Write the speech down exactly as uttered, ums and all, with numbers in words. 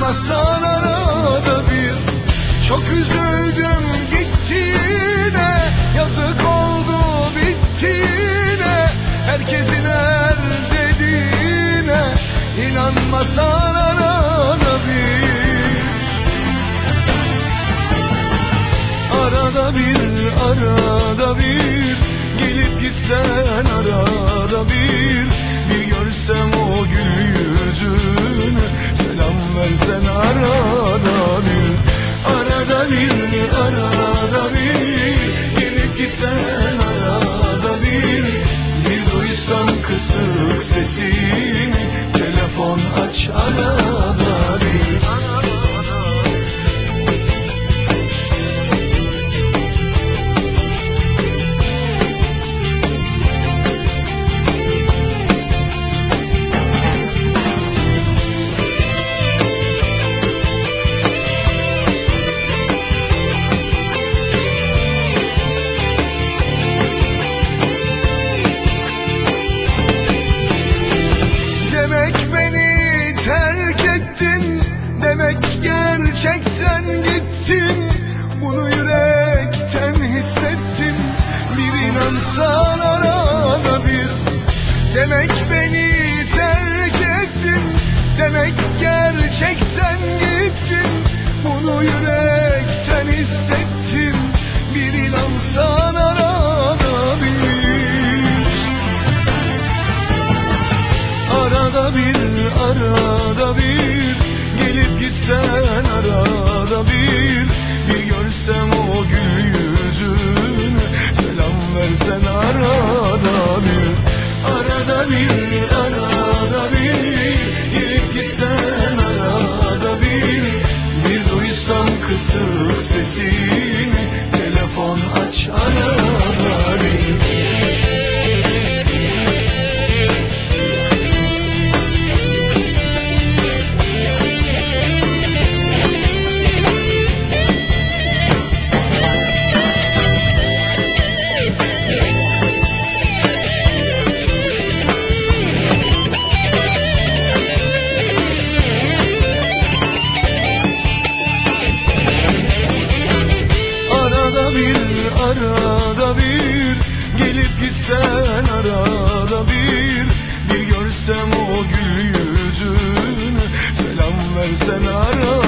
İnanmasan arada bir. Çok üzüldüm gittiğine, yazık oldu bittiğine, herkesin her dediğine. İnanmasan arada bir. Arada bir, arada bir gelip gitsen arada bir. Bir görsem o gül yüzünü, selam versen arada bir. Arada bir, arada bir gelip gitsen arada bir. Bir duysam kısık sesini, telefon aç arada bir. Gerçekten gittin, bunu yürekten hissettim. Bir inansan arada bir. Demek beni terk ettin, demek gerçekten gittin. Bunu yürekten hissettim. Bir inansan arada bir. Arada bir, arada bir gelip gitsen arada bir. Bir görsem o gül yüzünü, selam versen arada bir. Arada bir, arada bir gelip gitsen arada bir. Bir duysam kısık sesini, telefon aç arada bir. Arada bir gelip gitsen arada bir. Bir görsem o gül yüzünü, selam versen arada